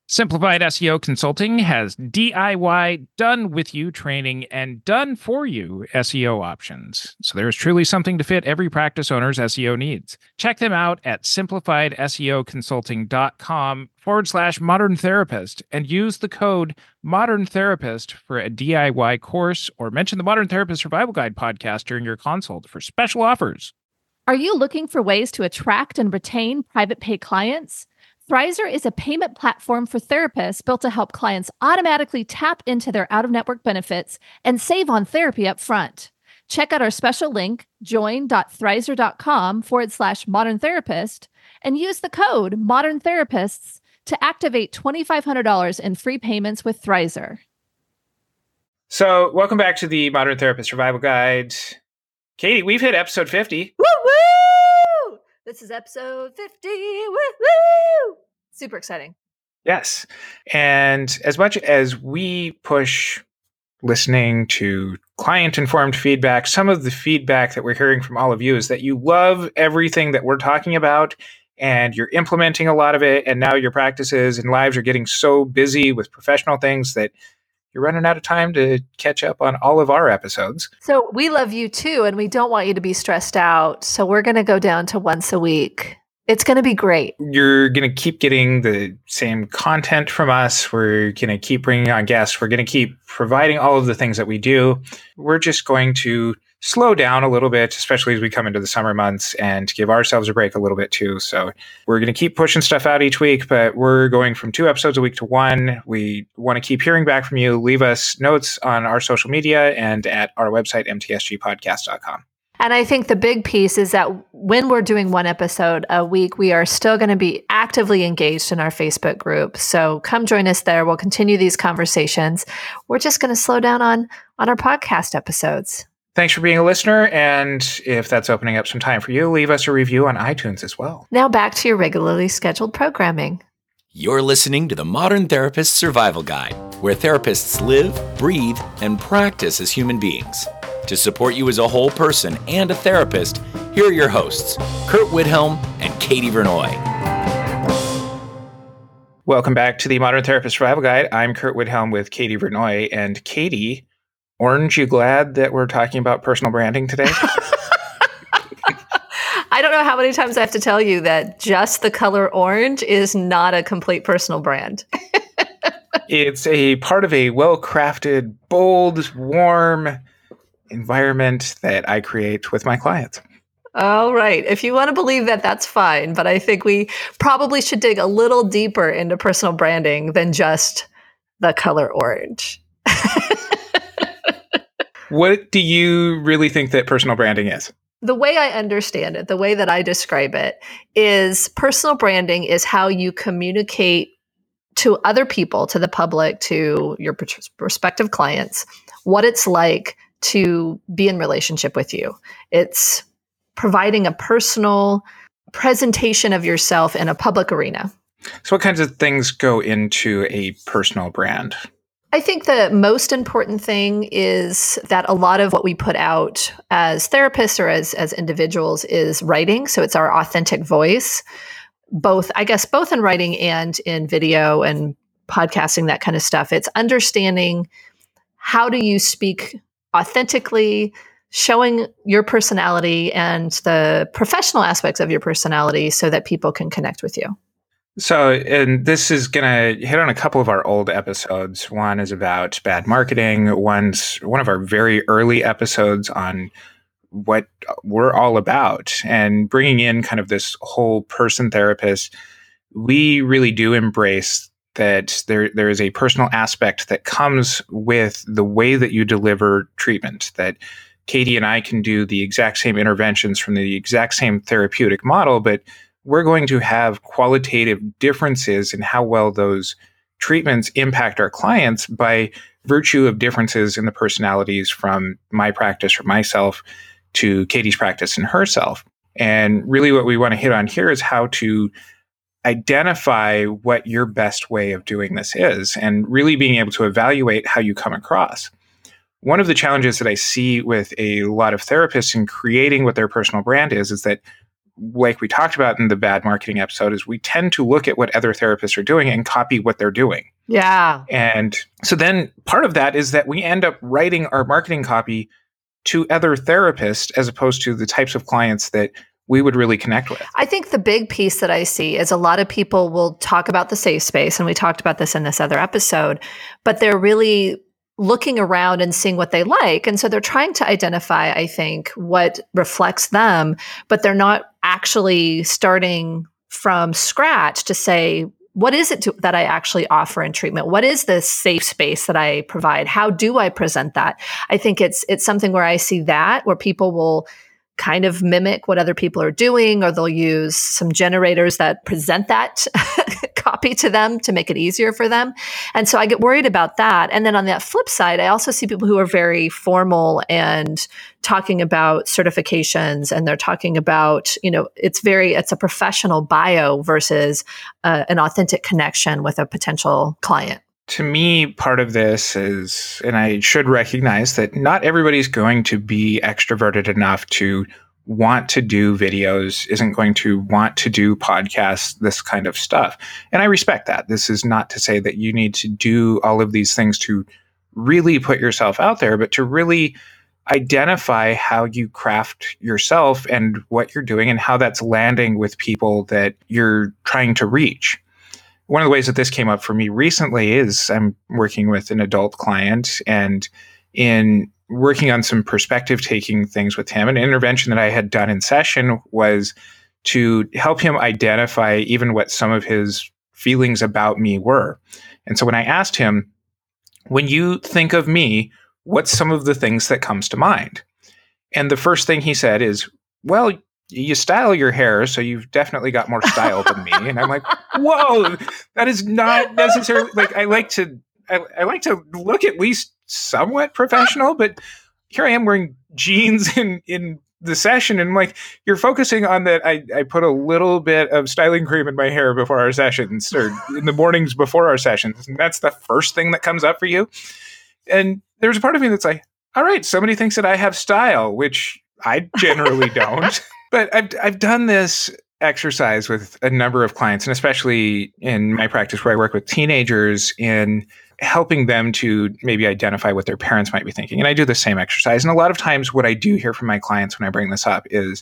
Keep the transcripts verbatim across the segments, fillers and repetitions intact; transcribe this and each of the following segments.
Simplified S E O Consulting has D I Y, done-with-you training and done-for-you S E O options. So there is truly something to fit every practice owner's S E O needs. Check them out at simplifiedseoconsulting.com forward slash modern therapist and use the code modern therapist for a D I Y course or mention the Modern Therapist Survival Guide podcast during your consult for special offers. Are you looking for ways to attract and retain private pay clients? Thrizer is a payment platform for therapists built to help clients automatically tap into their out-of-network benefits and save on therapy up front. Check out our special link, join.thrizer.com forward slash modern therapist, and use the code modern therapists to activate two thousand five hundred dollars in free payments with Thrizer. So welcome back to the Modern Therapist Survival Guide. Katie, we've hit episode fifty. Woo woo! This is episode fifty. Woo woo! Super exciting. Yes. And as much as we push listening to client-informed feedback, some of the feedback that we're hearing from all of you is that you love everything that we're talking about and you're implementing a lot of it. And now your practices and lives are getting so busy with professional things that you're running out of time to catch up on all of our episodes. So we love you too, and we don't want you to be stressed out. So we're going to go down to once a week. It's going to be great. You're going to keep getting the same content from us. We're going to keep bringing on guests. We're going to keep providing all of the things that we do. We're just going to slow down a little bit, especially as we come into the summer months, and give ourselves a break a little bit too. So we're going to keep pushing stuff out each week, but we're going from two episodes a week to one. We want to keep hearing back from you. Leave us notes on our social media and at our website, m t s g podcast dot com. And I think the big piece is that when we're doing one episode a week, we are still going to be actively engaged in our Facebook group. So come join us there. We'll continue these conversations. We're just going to slow down on, on our podcast episodes. Thanks for being a listener. And if that's opening up some time for you, leave us a review on iTunes as well. Now back to your regularly scheduled programming. You're listening to the Modern Therapist Survival Guide, where therapists live, breathe, and practice as human beings. To support you as a whole person and a therapist, here are your hosts, Kurt Widhelm and Katie Vernoy. Welcome back to the Modern Therapist Survival Guide. I'm Kurt Widhelm with Katie Vernoy. And Katie, aren't you glad that we're talking about personal branding today? I don't know how many times I have to tell you that just the color orange is not a complete personal brand. It's a part of a well-crafted, bold, warm environment that I create with my clients. All right. If you want to believe that, that's fine. But I think we probably should dig a little deeper into personal branding than just the color orange. What do you really think that personal branding is? The way I understand it, the way that I describe it, is personal branding is how you communicate to other people, to the public, to your prospective clients, what it's like to be in relationship with you. It's providing a personal presentation of yourself in a public arena. So what kinds of things go into a personal brand? I think the most important thing is that a lot of what we put out as therapists or as, as individuals is writing. So it's our authentic voice, both, I guess, both in writing and in video and podcasting, that kind of stuff. It's understanding how do you speak authentically, showing your personality and the professional aspects of your personality so that people can connect with you. So, and this is going to hit on a couple of our old episodes. One is about bad marketing. One's one of our very early episodes on what we're all about and bringing in kind of this whole person therapist. We really do embrace that there there is a personal aspect that comes with the way that you deliver treatment, that Katie and I can do the exact same interventions from the exact same therapeutic model, but we're going to have qualitative differences in how well those treatments impact our clients by virtue of differences in the personalities from my practice or myself to Katie's practice and herself. And really what we want to hit on here is how to identify what your best way of doing this is and really being able to evaluate how you come across. One of the challenges that I see with a lot of therapists in creating what their personal brand is, is that like we talked about in the bad marketing episode, is we tend to look at what other therapists are doing and copy what they're doing. Yeah. And so then part of that is that we end up writing our marketing copy to other therapists as opposed to the types of clients that we would really connect with. I think the big piece that I see is a lot of people will talk about the safe space, and we talked about this in this other episode, but they're really looking around and seeing what they like. And so they're trying to identify, I think, what reflects them, but they're not actually starting from scratch to say, what is it to, that I actually offer in treatment? What is this safe space that I provide? How do I present that? I think it's it's something where I see that, where people will kind of mimic what other people are doing, or they'll use some generators that present that copy to them to make it easier for them. And so I get worried about that. And then on that flip side, I also see people who are very formal and talking about certifications, and they're talking about, you know, it's very, it's a professional bio versus uh, an authentic connection with a potential client. To me, part of this is, and I should recognize that not everybody's going to be extroverted enough to want to do videos, isn't going to want to do podcasts, this kind of stuff. And I respect that. This is not to say that you need to do all of these things to really put yourself out there, but to really identify how you craft yourself and what you're doing and how that's landing with people that you're trying to reach. One of the ways that this came up for me recently is I'm working with an adult client, and in working on some perspective taking things with him, an intervention that I had done in session was to help him identify even what some of his feelings about me were. And so when I asked him, when you think of me, what's some of the things that comes to mind? And the first thing he said is, well, you style your hair, so you've definitely got more style than me. And I'm like, whoa, that is not necessarily, like, I like to, I, I like to look at least somewhat professional, but here I am wearing jeans in, in the session. And I'm like, you're focusing on that. I, I put a little bit of styling cream in my hair before our sessions, or in the mornings before our sessions. And that's the first thing that comes up for you. And there's a part of me that's like, all right, somebody thinks that I have style, which I generally don't. But I've I've done this exercise with a number of clients, and especially in my practice where I work with teenagers, in helping them to maybe identify what their parents might be thinking. And I do the same exercise. And a lot of times what I do hear from my clients when I bring this up is,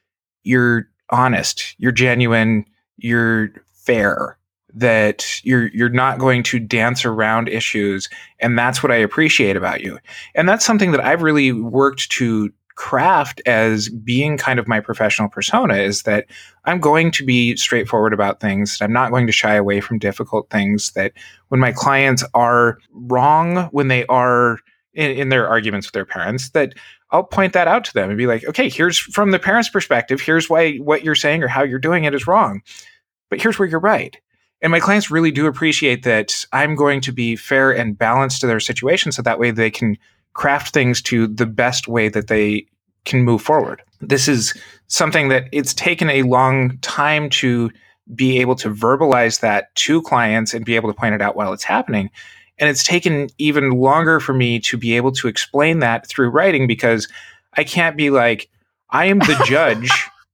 you're honest, you're genuine, you're fair, that you're you're not going to dance around issues. And that's what I appreciate about you. And that's something that I've really worked to craft as being kind of my professional persona, is that I'm going to be straightforward about things. I'm not going to shy away from difficult things, that when my clients are wrong, when they are in, in their arguments with their parents, that I'll point that out to them and be like, okay, here's from the parent's perspective, here's why what you're saying or how you're doing it is wrong, but here's where you're right. And my clients really do appreciate that I'm going to be fair and balanced to their situation, so that way they can craft things to the best way that they can move forward. This is something that it's taken a long time to be able to verbalize that to clients and be able to point it out while it's happening. And it's taken even longer for me to be able to explain that through writing, because I can't be like, I am the judge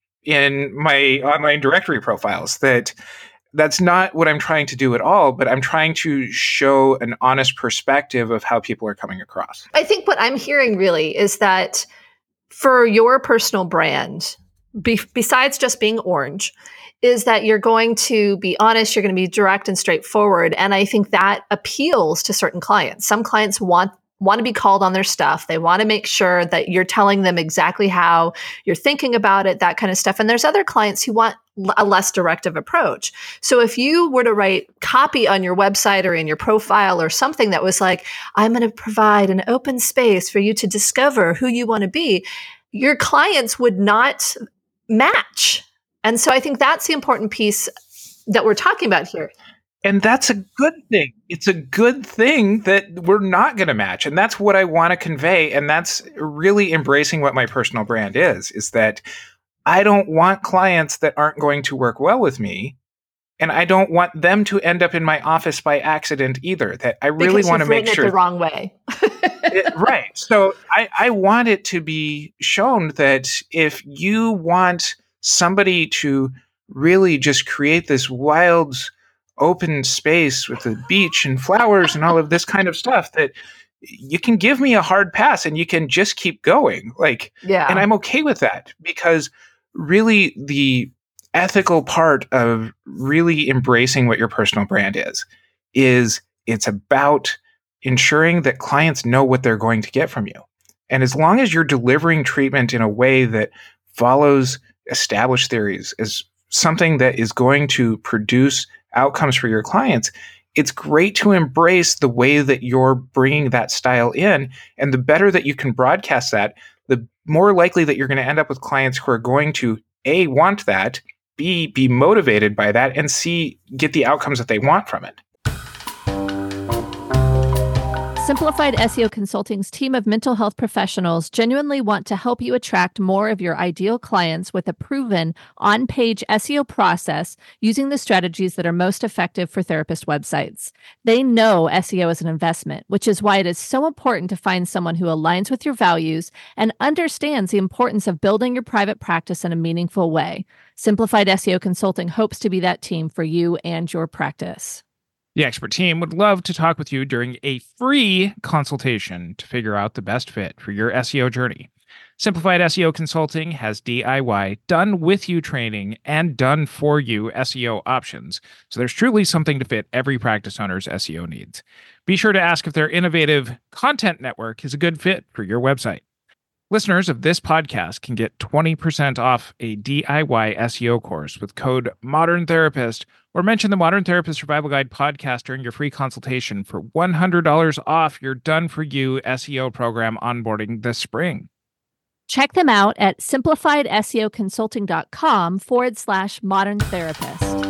in my online directory profiles. That That's not what I'm trying to do at all, but I'm trying to show an honest perspective of how people are coming across. I think what I'm hearing really is that for your personal brand, be- besides just being orange, is that you're going to be honest, you're going to be direct and straightforward. And I think that appeals to certain clients. Some clients want want to be called on their stuff. They want to make sure that you're telling them exactly how you're thinking about it, that kind of stuff. And there's other clients who want a less directive approach. So if you were to write copy on your website or in your profile or something that was like, I'm going to provide an open space for you to discover who you want to be, your clients would not match. And so I think that's the important piece that we're talking about here. And that's a good thing. It's a good thing that we're not going to match. And that's what I want to convey. And that's really embracing what my personal brand is, is that I don't want clients that aren't going to work well with me. And I don't want them to end up in my office by accident either. That I really because want to make it sure the wrong way. it, right. So I, I want it to be shown that if you want somebody to really just create this wild open space with the beach and flowers and all of this kind of stuff that you can give me a hard pass and you can just keep going. Like, Yeah. and I'm okay with that, because really the ethical part of really embracing what your personal brand is, is it's about ensuring that clients know what they're going to get from you. And as long as you're delivering treatment in a way that follows established theories, as something that is going to produce outcomes for your clients, it's great to embrace the way that you're bringing that style in. And the better that you can broadcast that, the more likely that you're going to end up with clients who are going to A, want that, B, be motivated by that, and C, get the outcomes that they want from it. Simplified S E O Consulting's team of mental health professionals genuinely want to help you attract more of your ideal clients with a proven on-page S E O process using the strategies that are most effective for therapist websites. They know S E O is an investment, which is why it is so important to find someone who aligns with your values and understands the importance of building your private practice in a meaningful way. Simplified S E O Consulting hopes to be that team for you and your practice. The expert team would love to talk with you during a free consultation to figure out the best fit for your S E O journey. Simplified S E O Consulting has D I Y, done-with-you training and done-for-you S E O options, so there's truly something to fit every practice owner's S E O needs. Be sure to ask if their innovative content network is a good fit for your website. Listeners of this podcast can get twenty percent off a D I Y S E O course with code ModernTherapist, or mention the Modern Therapist Survival Guide podcast during your free consultation for one hundred dollars off your done-for-you S E O program onboarding this spring. Check them out at simplifiedseoconsulting.com forward slash modern therapist.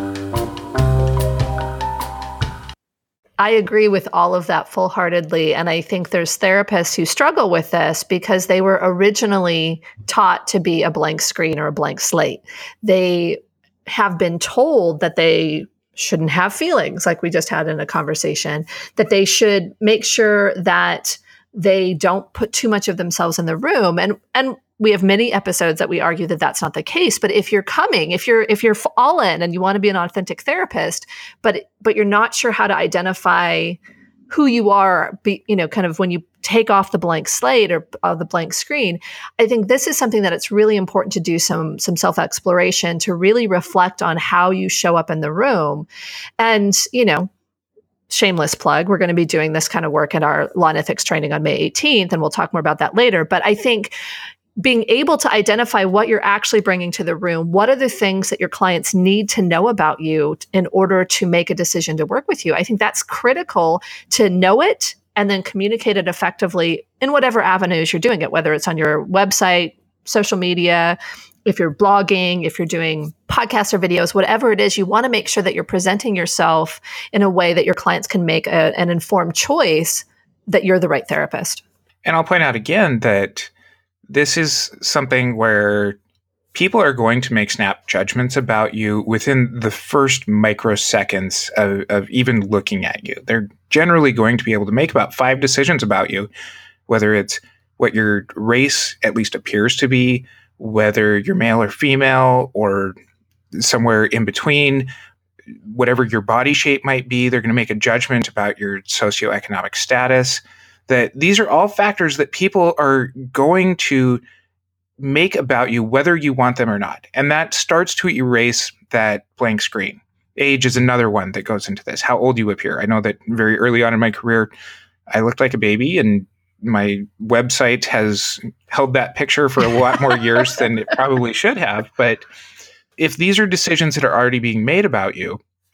I agree with all of that full-heartedly. And I think there's therapists who struggle with this because they were originally taught to be a blank screen or a blank slate. They have been told that they shouldn't have feelings, like we just had in a conversation, that they should make sure that they don't put too much of themselves in the room. And, and we have many episodes that we argue that that's not the case. But if you're coming, if you're if you're all in and you want to be an authentic therapist, but but you're not sure how to identify who you are, be, you know, kind of when you take off the blank slate or uh, the blank screen, I think this is something that it's really important to do some some self-exploration, to really reflect on how you show up in the room. And, you know, shameless plug, we're going to be doing this kind of work at our Law and Ethics training on May eighteenth, and we'll talk more about that later. But I think being able to identify what you're actually bringing to the room, what are the things that your clients need to know about you in order to make a decision to work with you, I think that's critical to know it and then communicate it effectively in whatever avenues you're doing it, whether it's on your website, social media, if you're blogging, if you're doing podcasts or videos, whatever it is, you want to make sure that you're presenting yourself in a way that your clients can make a, an informed choice that you're the right therapist. And I'll point out again that this is something where people are going to make snap judgments about you within the first microseconds of, of even looking at you. They're generally going to be able to make about five decisions about you, whether it's what your race at least appears to be, whether you're male or female or somewhere in between, whatever your body shape might be. They're going to make a judgment about your socioeconomic status. That these are all factors that people are going to make about you, whether you want them or not. And that starts to erase that blank screen. Age is another one that goes into this, how old you appear. I know that very early on in my career, I looked like a baby, and my website has held that picture for a lot more years than it probably should have. But if these are decisions that are already being made about you,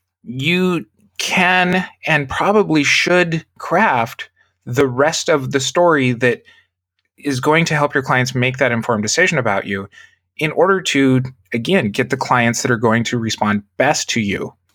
you can and probably should craft the rest of the story that is going to help your clients make that informed decision about you in order to, again, get the clients that are going to respond best to you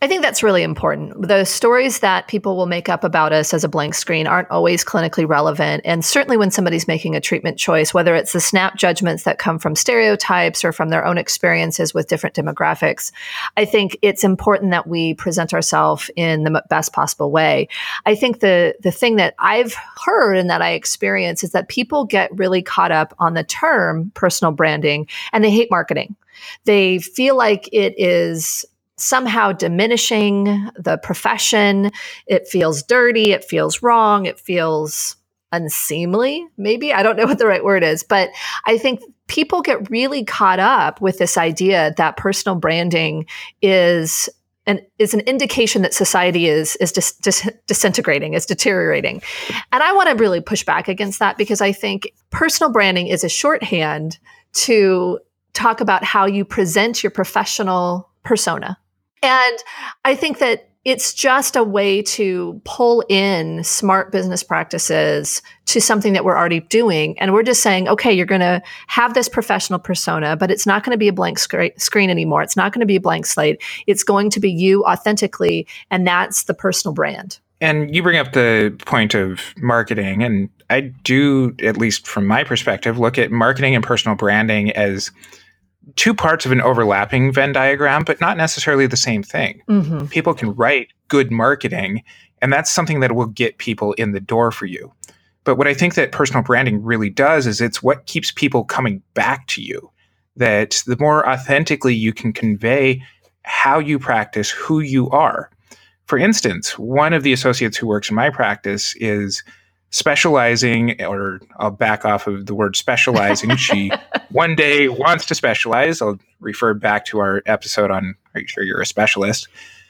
I think that's really important. The stories that people will make up about us as a blank screen aren't always clinically relevant. And certainly when somebody's making a treatment choice, whether it's the snap judgments that come from stereotypes or from their own experiences with different demographics, I think it's important that we present ourselves in the best possible way. I think the, the thing that I've heard and that I experience is that people get really caught up on the term personal branding and they hate marketing. They feel like it is somehow diminishing the profession. It feels dirty. It feels wrong. It feels unseemly, maybe. I don't know what the right word is, but I think people get really caught up with this idea that personal branding is an, is an indication that society is, is dis, dis, disintegrating, is deteriorating. And I want to really push back against that because I think personal branding is a shorthand to talk about how you present your professional persona. And I think that it's just a way to pull in smart business practices to something that we're already doing. And we're just saying, okay, you're going to have this professional persona, but it's not going to be a blank sc- screen anymore. It's not going to be a blank slate. It's going to be you authentically. And that's the personal brand. And you bring up the point of marketing. And I do, at least from my perspective, look at marketing and personal branding as two parts of an overlapping Venn diagram, but not necessarily the same thing. Mm-hmm. People can write good marketing, and that's something that will get people in the door for you. But what I think that personal branding really does is it's what keeps people coming back to you. That the more authentically you can convey how you practice, who you are. For instance, one of the associates who works in my practice is specializing, or I'll back off of the word specializing. She one day wants to specialize. I'll refer back to our episode on, are you sure you're a specialist?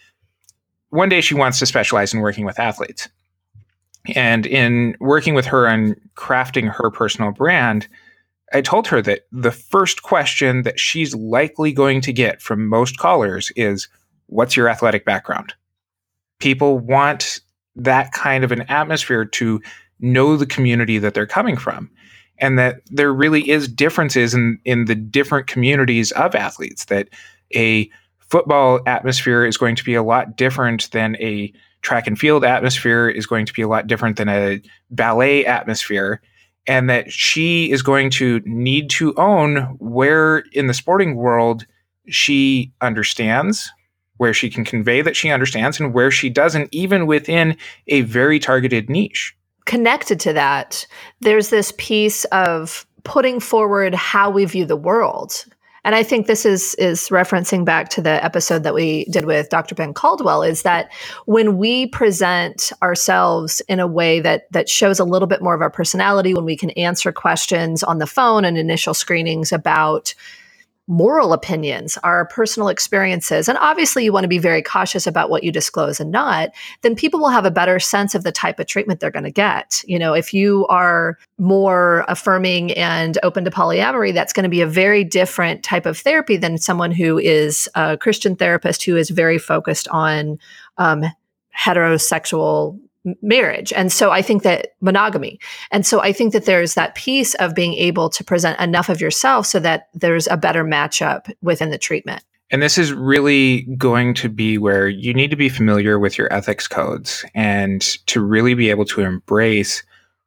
One day she wants to specialize in working with athletes. And in working with her on crafting her personal brand, I told her that the first question that she's likely going to get from most callers is, what's your athletic background? People want that kind of an atmosphere to know the community that they're coming from, and that there really is differences in, in the different communities of athletes, that a football atmosphere is going to be a lot different than a track and field atmosphere, is going to be a lot different than a ballet atmosphere, and that she is going to need to own where in the sporting world she understands, where she can convey that she understands, and where she doesn't, even within a very targeted niche. Connected to that, there's this piece of putting forward how we view the world. And I think this is is referencing back to the episode that we did with Doctor Ben Caldwell, is that when we present ourselves in a way that that shows a little bit more of our personality, when we can answer questions on the phone and initial screenings about moral opinions, our personal experiences, and obviously you want to be very cautious about what you disclose and not, then people will have a better sense of the type of treatment they're going to get. You know, if you are more affirming and open to polyamory, that's going to be a very different type of therapy than someone who is a Christian therapist who is very focused on um, heterosexual marriage. And so I think that monogamy. And so I think that there's that piece of being able to present enough of yourself so that there's a better matchup within the treatment. And this is really going to be where you need to be familiar with your ethics codes and to really be able to embrace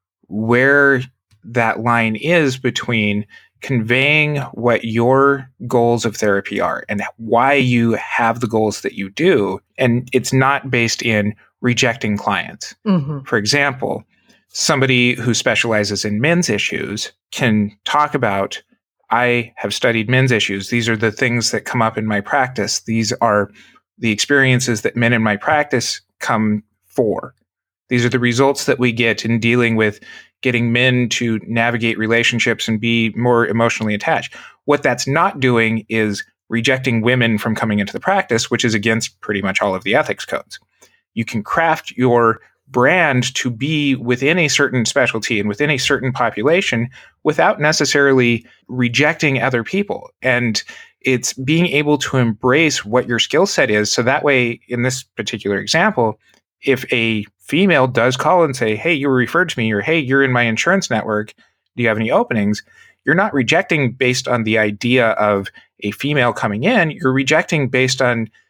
where that line is between conveying what your goals of therapy are and why you have the goals that you do. And it's not based in rejecting clients. Mm-hmm. For example, somebody who specializes in men's issues can talk about, I have studied men's issues. These are the things that come up in my practice. These are the experiences that men in my practice come for. These are the results that we get in dealing with getting men to navigate relationships and be more emotionally attached. What that's not doing is rejecting women from coming into the practice, which is against pretty much all of the ethics codes. You can craft your brand to be within a certain specialty and within a certain population without necessarily rejecting other people. And it's being able to embrace what your skill set is. So that way, in this particular example, if a female does call and say, hey, you were referred to me, or hey, you're in my insurance network, do you have any openings? You're not rejecting based on the idea of a female coming in. You're rejecting based on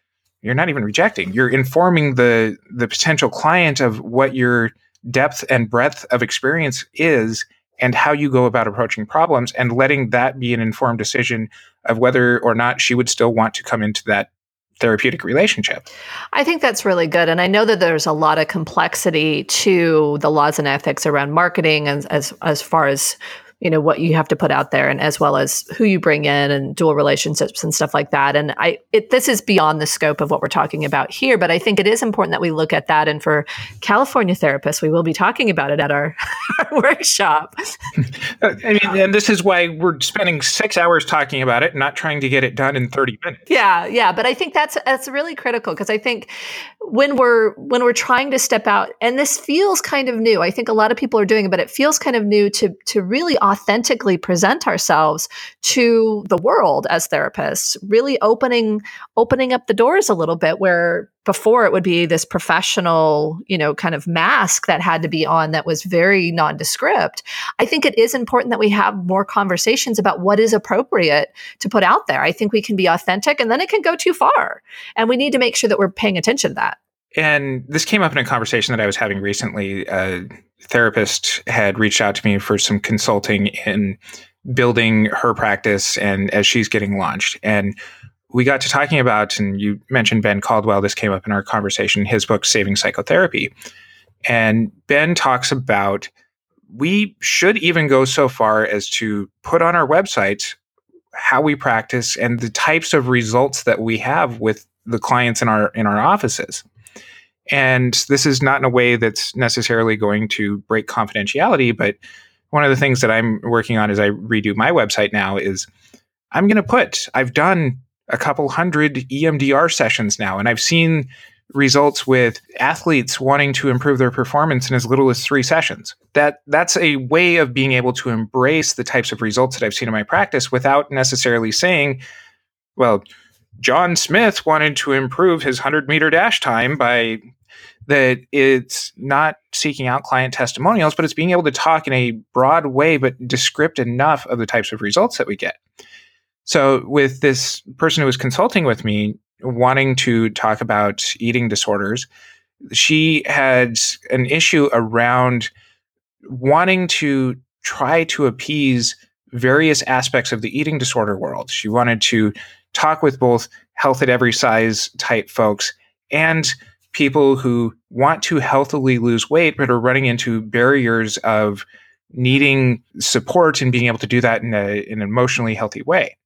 you're not even rejecting. You're informing the the potential client of what your depth and breadth of experience is and how you go about approaching problems, and letting that be an informed decision of whether or not she would still want to come into that therapeutic relationship. I think that's really good. And I know that there's a lot of complexity to the laws and ethics around marketing, and as as far as, you know, what you have to put out there, and as well as who you bring in and dual relationships and stuff like that. And I, it, this is beyond the scope of what we're talking about here, but I think it is important that we look at that. And for California therapists, we will be talking about it at our, our workshop. I mean, and this is why we're spending six hours talking about it, not trying to get it done in thirty minutes. Yeah, yeah, but I think that's that's really critical, because I think when we're when we're trying to step out, and this feels kind of new. I think a lot of people are doing it, but it feels kind of new to to really authentically present ourselves to the world as therapists, really opening opening up the doors a little bit, where before it would be this professional, you know, kind of mask that had to be on that was very nondescript. I think it is important that we have more conversations about what is appropriate to put out there. I think we can be authentic, and then it can go too far. And we need to make sure that we're paying attention to that. And this came up in a conversation that I was having recently. A therapist had reached out to me for some consulting in building her practice, and as she's getting launched. And we got to talking about, and you mentioned Ben Caldwell, this came up in our conversation, his book, Saving Psychotherapy. And Ben talks about, we should even go so far as to put on our website how we practice and the types of results that we have with the clients in our in our offices. And this is not in a way that's necessarily going to break confidentiality, but one of the things that I'm working on as I redo my website now is I'm going to put, I've done a couple hundred E M D R sessions now, and I've seen results with athletes wanting to improve their performance in as little as three sessions. That that's a way of being able to embrace the types of results that I've seen in my practice without necessarily saying, well, John Smith wanted to improve his hundred meter dash time by that. It's not seeking out client testimonials, but it's being able to talk in a broad way, but descript enough of the types of results that we get. So with this person who was consulting with me, wanting to talk about eating disorders, she had an issue around wanting to try to appease various aspects of the eating disorder world. She wanted to talk with both health at every size type folks and people who want to healthily lose weight, but are running into barriers of needing support and being able to do that in, a, in an emotionally healthy way.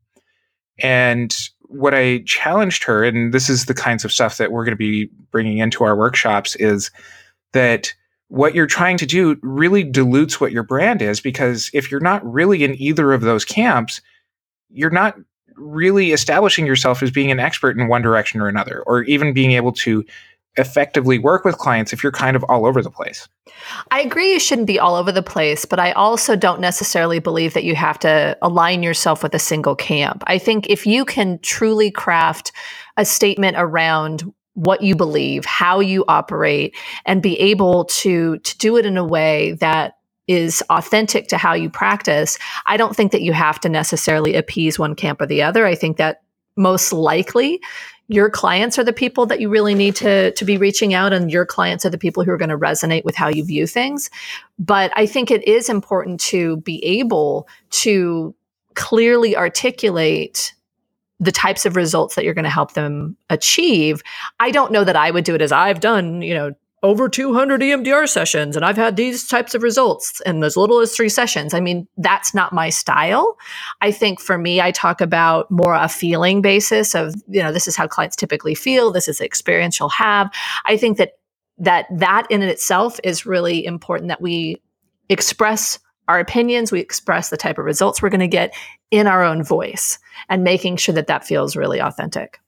And what I challenged her, and this is the kinds of stuff that we're going to be bringing into our workshops, is that what you're trying to do really dilutes what your brand is, because if you're not really in either of those camps, you're not really establishing yourself as being an expert in one direction or another, or even being able to effectively work with clients if you're kind of all over the place. I agree you shouldn't be all over the place, but I also don't necessarily believe that you have to align yourself with a single camp. I think if you can truly craft a statement around what you believe, how you operate, and be able to, to do it in a way that is authentic to how you practice, I don't think that you have to necessarily appease one camp or the other. I think that most likely your clients are the people that you really need to, to be reaching out, and your clients are the people who are going to resonate with how you view things. But I think it is important to be able to clearly articulate the types of results that you're going to help them achieve. I don't know that I would do it as I've done, you know, over two hundred E M D R sessions, and I've had these types of results in as little as three sessions. I mean, that's not my style. I think for me, I talk about more a feeling basis of, you know, this is how clients typically feel. This is the experience you'll have. I think that that that in itself is really important, that we express our opinions, we express the type of results we're going to get in our own voice, and making sure that that feels really authentic.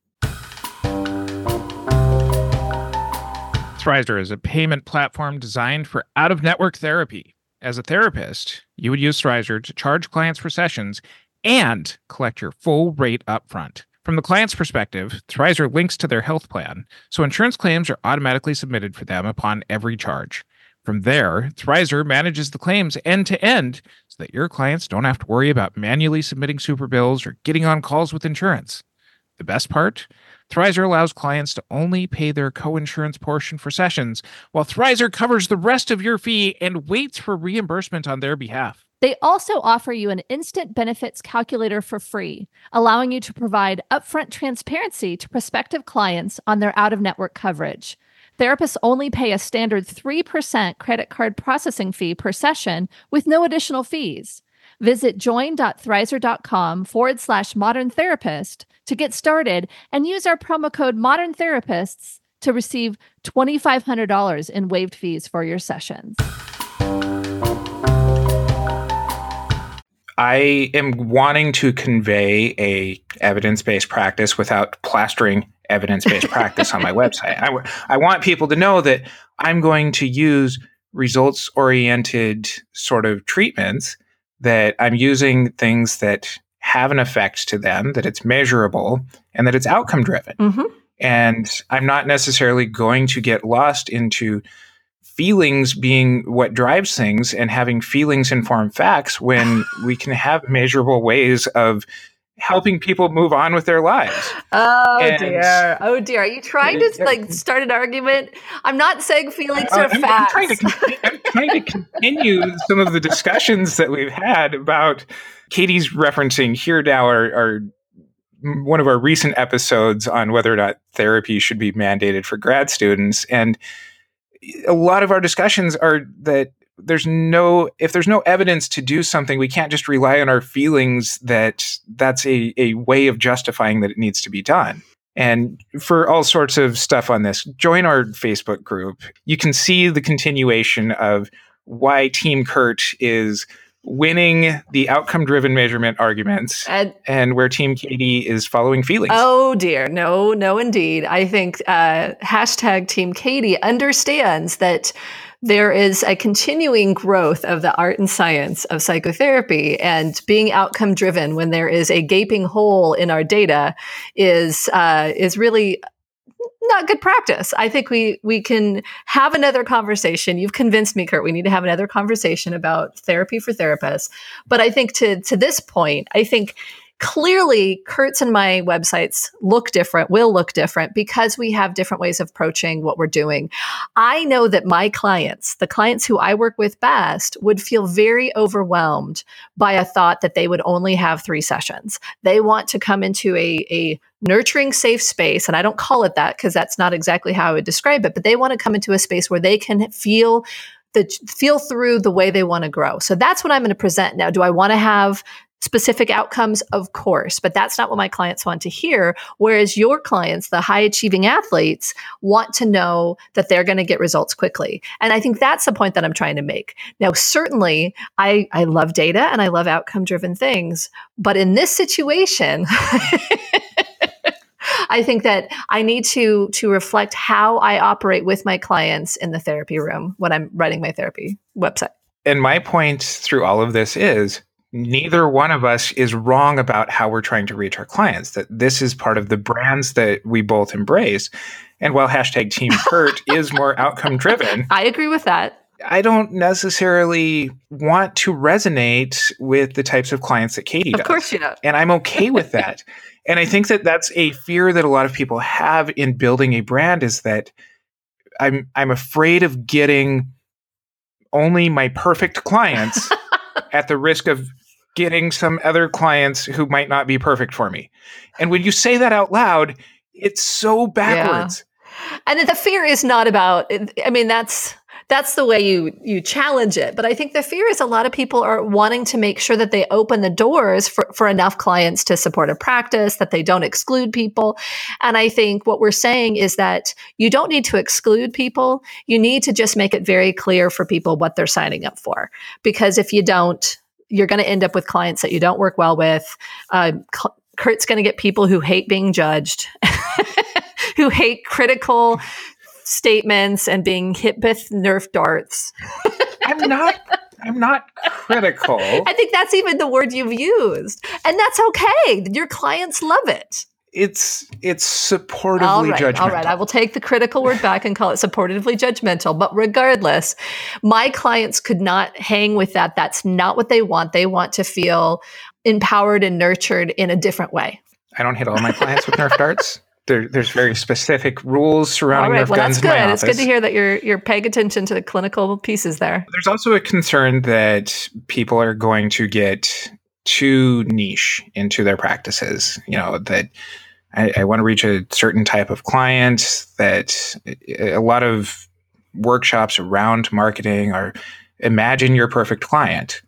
Thrizer is a payment platform designed for out-of-network therapy. As a therapist, you would use Thrizer to charge clients for sessions and collect your full rate upfront. From the client's perspective, Thrizer links to their health plan, so insurance claims are automatically submitted for them upon every charge. From there, Thrizer manages the claims end-to-end so that your clients don't have to worry about manually submitting super bills or getting on calls with insurance. The best part? Thrizer allows clients to only pay their co-insurance portion for sessions, while Thrizer covers the rest of your fee and waits for reimbursement on their behalf. They also offer you an instant benefits calculator for free, allowing you to provide upfront transparency to prospective clients on their out-of-network coverage. Therapists only pay a standard three percent credit card processing fee per session with no additional fees. Visit join.thrizer.com forward slash modern therapist to get started and use our promo code modern therapists to receive two thousand five hundred dollars in waived fees for your sessions. I am wanting to convey a evidence-based practice without plastering evidence-based practice on my website. I, w- I want people to know that I'm going to use results-oriented sort of treatments, that I'm using things that have an effect to them, that it's measurable, and that it's outcome-driven. Mm-hmm. And I'm not necessarily going to get lost into feelings being what drives things and having feelings inform facts when we can have measurable ways of helping people move on with their lives. Oh And- dear. Oh dear. Are you trying to like start an argument? I'm not saying feelings are I'm, I'm facts. trying to con- I'm trying to continue some of the discussions that we've had about Katie's referencing here now are, are one of our recent episodes on whether or not therapy should be mandated for grad students. And a lot of our discussions are that there's no, if there's no evidence to do something, we can't just rely on our feelings that that's a, a way of justifying that it needs to be done. And for all sorts of stuff on this, join our Facebook group. You can see the continuation of why Team Kurt is winning the outcome-driven measurement arguments And- and where Team Katie is following feelings. Oh dear. No, no, indeed. I think uh, hashtag Team Katie understands that there is a continuing growth of the art and science of psychotherapy, and being outcome driven when there is a gaping hole in our data is uh, is really not good practice. I think we we can have another conversation. You've convinced me, Kurt. We need to have another conversation about therapy for therapists. But I think to to this point, I think clearly Kurt's and my websites look different, will look different because we have different ways of approaching what we're doing. I know that my clients, the clients who I work with best, would feel very overwhelmed by a thought that they would only have three sessions. They want to come into a, a nurturing, safe space. And I don't call it that because that's not exactly how I would describe it, but they want to come into a space where they can feel the feel through the way they want to grow. So that's what I'm going to present now. Do I want to have specific outcomes? Of course, but that's not what my clients want to hear. Whereas your clients, the high achieving athletes, want to know that they're going to get results quickly. And I think that's the point that I'm trying to make. Now, certainly I, I love data and I love outcome driven things, but in this situation, I think that I need to, to reflect how I operate with my clients in the therapy room when I'm writing my therapy website. And my point through all of this is neither one of us is wrong about how we're trying to reach our clients, that this is part of the brands that we both embrace. And while hashtag Team Kurt is more outcome driven, I agree with that. I don't necessarily want to resonate with the types of clients that Katie does. Of course you don't. And I'm okay with that. And I think that that's a fear that a lot of people have in building a brand, is that I'm I'm afraid of getting only my perfect clients at the risk of getting some other clients who might not be perfect for me. And when you say that out loud, it's so backwards. Yeah. And the fear is not about, I mean, that's that's the way you you challenge it. But I think the fear is a lot of people are wanting to make sure that they open the doors for, for enough clients to support a practice, that they don't exclude people. And I think what we're saying is that you don't need to exclude people. You need to just make it very clear for people what they're signing up for. Because if you don't, you're going to end up with clients that you don't work well with. Uh, Kurt's going to get people who hate being judged, who hate critical statements and being hit with Nerf darts. I'm not I'm not critical. I think that's even the word you've used. And that's okay. Your clients love it. It's it's supportively all right, judgmental. All right, I will take the critical word back and call it supportively judgmental. But regardless, my clients could not hang with that. That's not what they want. They want to feel empowered and nurtured in a different way. I don't hit all my clients with Nerf darts. There, there's very specific rules surrounding all right, Nerf well, guns that's in my good. office. It's good to hear that you're you're paying attention to the clinical pieces there. There's also a concern that people are going to get too niche into their practices. You know, that I, I want to reach a certain type of client, that a lot of workshops around marketing are imagine your perfect client.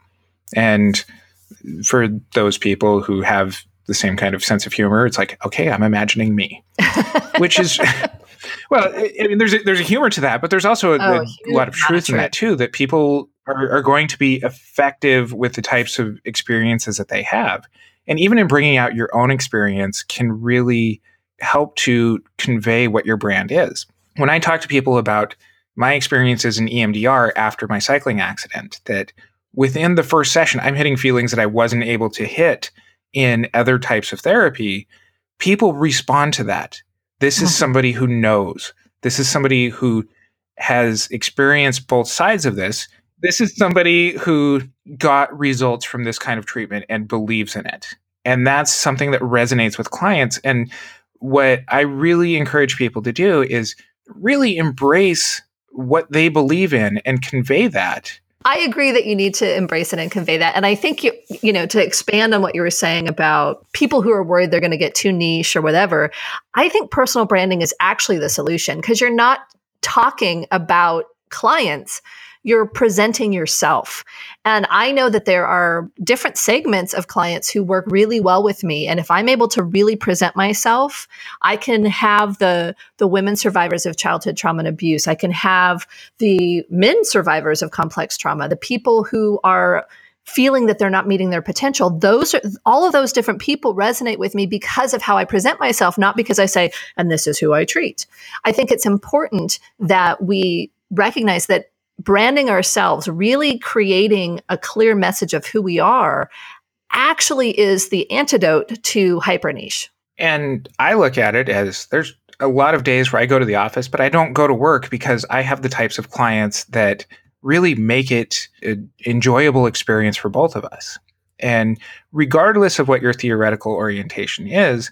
And for those people who have the same kind of sense of humor, it's like, okay, I'm imagining me, which is, well, I mean, there's a, there's a humor to that, but there's also a, Oh, a lot of truth in that too, that people are, are going to be effective with the types of experiences that they have. And even in bringing out your own experience can really help to convey what your brand is. When I talk to people about my experiences in E M D R after my cycling accident, that within the first session, I'm hitting feelings that I wasn't able to hit in other types of therapy, people respond to that. This is somebody who knows. This is somebody who has experienced both sides of this. This is somebody who got results from this kind of treatment and believes in it. And that's something that resonates with clients. And what I really encourage people to do is really embrace what they believe in and convey that. I agree that you need to embrace it and convey that. And I think, you you know, to expand on what you were saying about people who are worried they're going to get too niche or whatever, I think personal branding is actually the solution, because you're not talking about clients. You're presenting yourself. And I know that there are different segments of clients who work really well with me. And if I'm able to really present myself, I can have the, the women survivors of childhood trauma and abuse. I can have the men survivors of complex trauma, the people who are feeling that they're not meeting their potential. Those are, all of those different people resonate with me because of how I present myself, not because I say, and this is who I treat. I think it's important that we recognize that branding ourselves, really creating a clear message of who we are, actually is the antidote to hyper niche. And I look at it as there's a lot of days where I go to the office, but I don't go to work because I have the types of clients that really make it an enjoyable experience for both of us. And regardless of what your theoretical orientation is,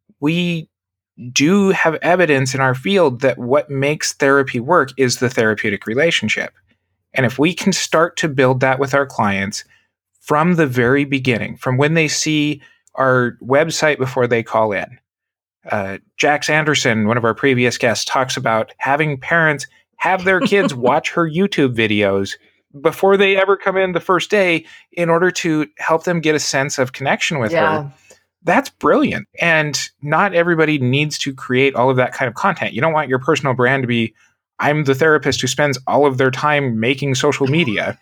we do have evidence in our field that what makes therapy work is the therapeutic relationship. And if we can start to build that with our clients from the very beginning, from when they see our website before they call in. Uh, Jax Anderson, one of our previous guests, talks about having parents have their kids watch her YouTube videos before they ever come in the first day in order to help them get a sense of connection with Yeah. her. That's brilliant. And not everybody needs to create all of that kind of content. You don't want your personal brand to be, I'm the therapist who spends all of their time making social media.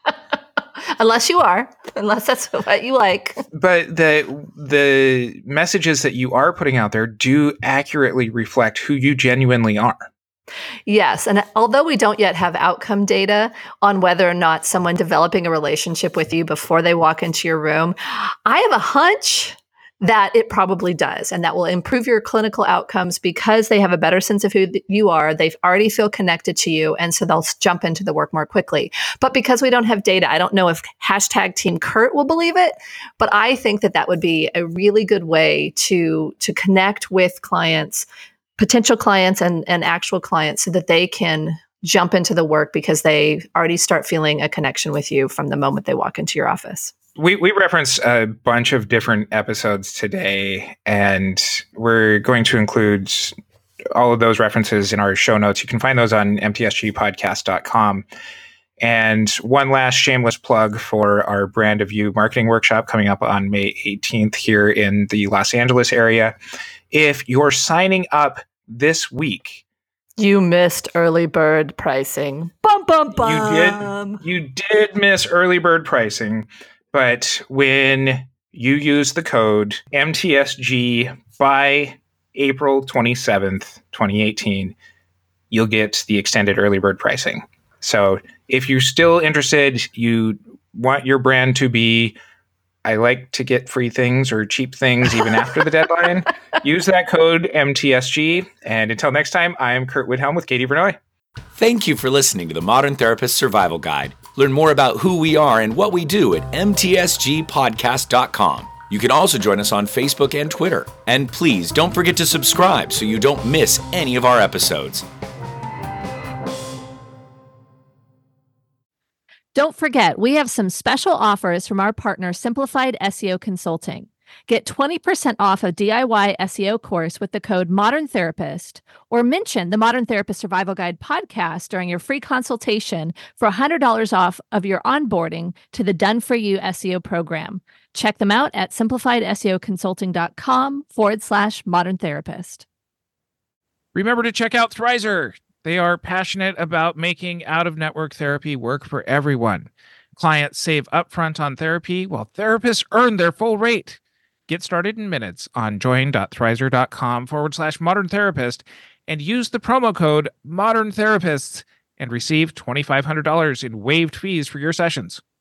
Unless you are, unless that's what you like. But the the messages that you are putting out there do accurately reflect who you genuinely are. Yes. And although we don't yet have outcome data on whether or not someone developing a relationship with you before they walk into your room, I have a hunch that it probably does. And that will improve your clinical outcomes because they have a better sense of who you are. They already feel connected to you. And so they'll jump into the work more quickly. But because we don't have data, I don't know if hashtag Team Kurt will believe it. But I think that that would be a really good way to, to connect with clients, potential clients and, and actual clients, so that they can jump into the work because they already start feeling a connection with you from the moment they walk into your office. We we reference a bunch of different episodes today, and we're going to include all of those references in our show notes. You can find those on m t s g podcast dot com. And one last shameless plug for our Brand of You marketing workshop coming up on May eighteenth here in the Los Angeles area. If you're signing up this week, you missed early bird pricing. Bum, bum, bum. You did, you did miss early bird pricing. But when you use the code M T S G by April twenty-seventh, twenty eighteen, you'll get the extended early bird pricing. So if you're still interested, you want your brand to be, I like to get free things or cheap things even after the deadline, use that code M T S G. And until next time, I am Kurt Widhelm with Katie Vernoy. Thank you for listening to the Modern Therapist Survival Guide. Learn more about who we are and what we do at m t s g podcast dot com. You can also join us on Facebook and Twitter. And please don't forget to subscribe so you don't miss any of our episodes. Don't forget, we have some special offers from our partner, Simplified S E O Consulting. Get twenty percent off a D I Y S E O course with the code Modern Therapist, or mention the Modern Therapist Survival Guide podcast during your free consultation for one hundred dollars off of your onboarding to the Done For You S E O program. Check them out at simplifiedseoconsulting.com forward slash modern therapist. Remember to check out Thrizer. They are passionate about making out-of-network therapy work for everyone. Clients save upfront on therapy while therapists earn their full rate. Get started in minutes on join.thrizer.com forward slash modern therapist and use the promo code modern therapists and receive twenty-five hundred dollars in waived fees for your sessions.